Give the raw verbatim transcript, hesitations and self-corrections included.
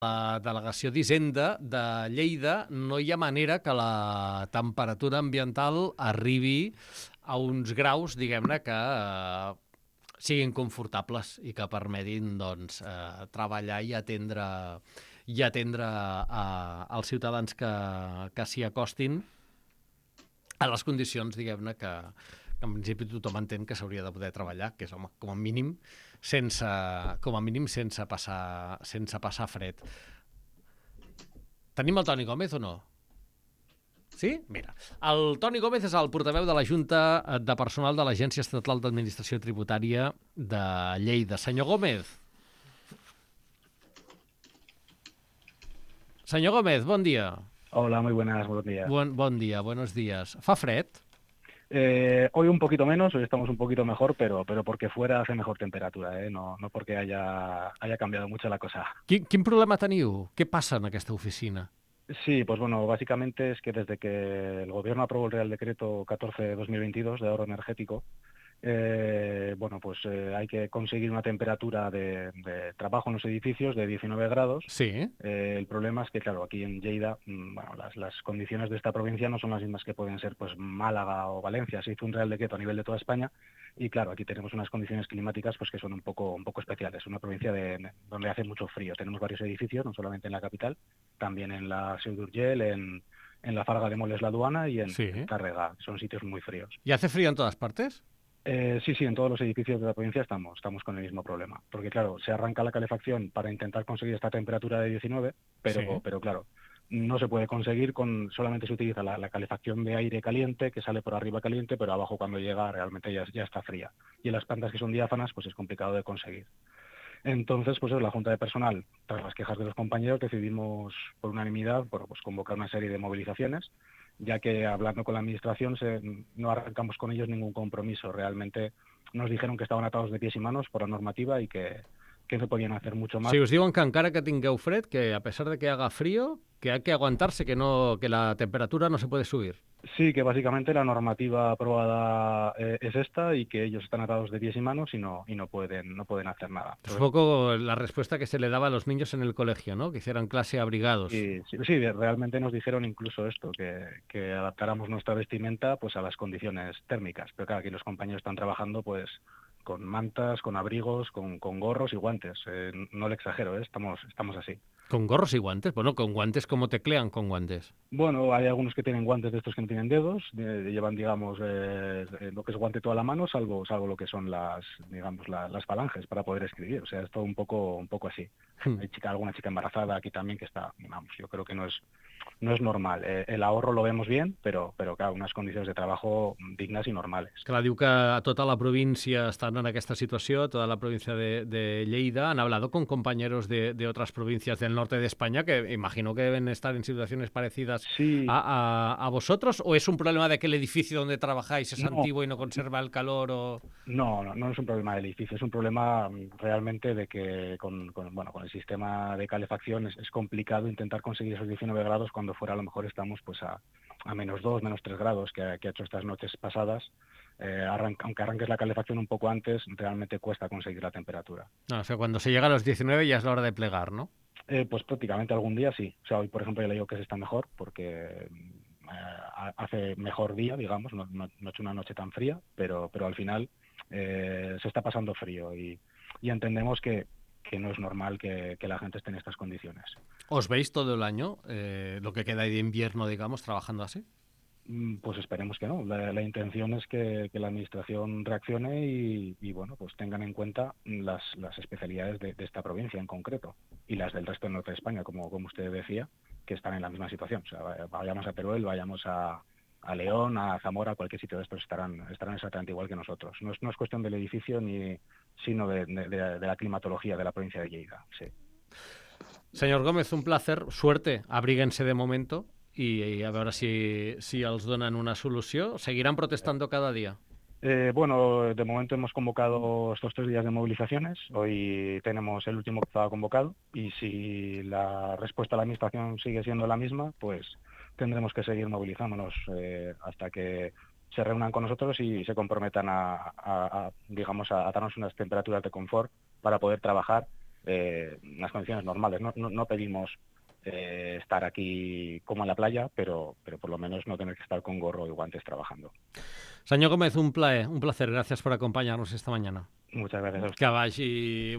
la delegació d'Hisenda de Lleida no hi ha manera que la temperatura ambiental arribi a uns graus, diguem-ne, que eh, siguin confortables i que permetin doncs, eh, treballar i atendre, i atendre eh, els ciutadans que, que s'hi acostin a les condicions, diguem-ne, que, que en principi tothom entén que s'hauria de poder treballar, que és, home, com a mínim, sense, com a mínim sense passar, sense passar fred. Tenim el Toni Gómez o no? Sí? Mira, el Toni Gómez és el portaveu de la Junta de Personal de l'Agència Estatal d'Administració Tributària de Lleida. Senyor Gómez. Senyor Gómez, bon dia. Hola, muy buenas, buenos días. Bon, bon dia, buenos días. Fa fred? Eh, hoy un poquito menos, hoy estamos un poquito mejor, pero, pero porque fuera hace mejor temperatura, ¿eh? No, no porque haya, haya cambiado mucho la cosa. Quin, quin problema teniu? Què passa en aquesta oficina? Sí, pues bueno, básicamente es que desde que el Gobierno aprobó el Real Decreto catorce de dos mil veintidós de ahorro energético, eh, bueno, pues eh, hay que conseguir una temperatura de, de trabajo en los edificios de diecinueve grados. Sí. Eh, el problema es que, claro, aquí en Lleida, mm, bueno, las, las condiciones de esta provincia no son las mismas que pueden ser pues Málaga o Valencia. Se hizo un Real Decreto a nivel de toda España y, claro, aquí tenemos unas condiciones climáticas pues que son un poco, un poco especiales. Una provincia de, donde hace mucho frío. Tenemos varios edificios, no solamente en la capital, también en la Seu d'Urgell, en, en la Farga de Moles la Aduana y en, Sí. en Tàrrega. Son sitios muy fríos. ¿Y hace frío en todas partes? Eh, sí, sí, en todos los edificios de la provincia estamos, estamos con el mismo problema. Porque, claro, se arranca la calefacción para intentar conseguir esta temperatura de diecinueve, pero, Sí. pero claro, no se puede conseguir con, solamente se utiliza la, la calefacción de aire caliente, que sale por arriba caliente, pero abajo cuando llega realmente ya, ya está fría. Y en las plantas que son diáfanas, pues es complicado de conseguir. Entonces, pues la Junta de Personal, tras las quejas de los compañeros, decidimos por unanimidad bueno, pues convocar una serie de movilizaciones, ya que hablando con la Administración se, no arrancamos con ellos ningún compromiso. Realmente nos dijeron que estaban atados de pies y manos por la normativa y que, que no podían hacer mucho más. Si us diuen que encara que tingueu fred, que a pesar de que haga frío, que hay que aguantarse, que, no, que la temperatura no se puede subir. Sí, que básicamente la normativa aprobada eh, es esta y que ellos están atados de pies y manos y no y no pueden no pueden hacer nada. Es un Entonces, poco la respuesta que se le daba a los niños en el colegio, ¿no? Que hicieran clase abrigados. sí, sí, sí, realmente nos dijeron incluso esto, que, que adaptáramos nuestra vestimenta pues a las condiciones térmicas. Pero claro, aquí los compañeros están trabajando pues con mantas, con abrigos, con, con gorros y guantes. Eh, no le exagero, ¿eh? estamos, estamos así. ¿Con gorros y guantes? Bueno, con guantes, ¿cómo teclean con guantes? Bueno, hay algunos que tienen guantes de estos que no tienen dedos, de- llevan, digamos, eh, lo que es guante toda la mano, salvo, salvo lo que son las, digamos, la- las falanges para poder escribir. O sea, es todo un poco, un poco así. Hmm. Hay chica, alguna chica embarazada aquí también que está, vamos, yo creo que no es, no es normal. Eh, el ahorro lo vemos bien, pero, pero claro, unas condiciones de trabajo dignas y normales. Clar, diu que a tota la província estan en aquesta situació, toda la provincia de, de Lleida. Han hablado con compañeros de, de otras provincias del norte de España que imagino que deben estar en situaciones parecidas Sí, a, a, a vosotros, o es un problema de que el edificio donde trabajáis es no, antiguo y no conserva el calor o... no, no, no es un problema del edificio, es un problema mm, realmente de que con, con, bueno, con el sistema de calefacción es, es complicado intentar conseguir esos diecinueve grados cuando fuera a lo mejor estamos pues a, a menos dos, menos tres grados que, ha- que ha hecho estas noches pasadas. Eh, arranca- aunque arranques la calefacción un poco antes, realmente cuesta conseguir la temperatura. No, o sea, cuando se llega a los diecinueve ya es la hora de plegar, ¿no? Eh, pues prácticamente algún día sí. O sea, hoy, por ejemplo, ya le digo que se está mejor porque mm, eh, hace mejor día, digamos, no, no, no ha hecho una noche tan fría, pero, pero al final eh, se está pasando frío y, y entendemos que, que no es normal que, que la gente esté en estas condiciones. ¿Os veis todo el año, eh, lo que queda de invierno, digamos, trabajando así? Mm, Pues esperemos que no. La, la intención es que, que la Administración reaccione y, y, bueno, pues tengan en cuenta las, las especialidades de, de esta provincia en concreto y las del resto del norte de España, como, como usted decía, que están en la misma situación. O sea, vaya- vayamos a Teruel, vayamos a, a León, a Zamora, cualquier sitio de estos estarán, estarán exactamente igual que nosotros. No es, no es cuestión del edificio, ni sino de, de- de- de la climatología de la provincia de Lleida. Sí. Señor Gómez, un placer. Suerte. Abríguense de momento i, i a veure si, si els donen una solució. Seguiran protestando cada dia. Eh, bueno, de momento hemos convocado estos tres días de movilizaciones. Hoy tenemos el último que estaba convocado y si la respuesta de la Administración sigue siendo la misma, pues tendremos que seguir movilizándonos eh, hasta que se reúnan con nosotros y se comprometan a, a- a, digamos, a, a darnos unas temperaturas de confort para poder trabajar eh, unas condiciones normales. No, no, no pedimos eh, estar aquí como en la playa, pero, pero por lo menos no tener que estar con gorro y guantes trabajando. Senyor Gómez, un plaer, un placer. Gràcies per acompanyar-nos esta mañana. Muchas gracias a usted. Que vagi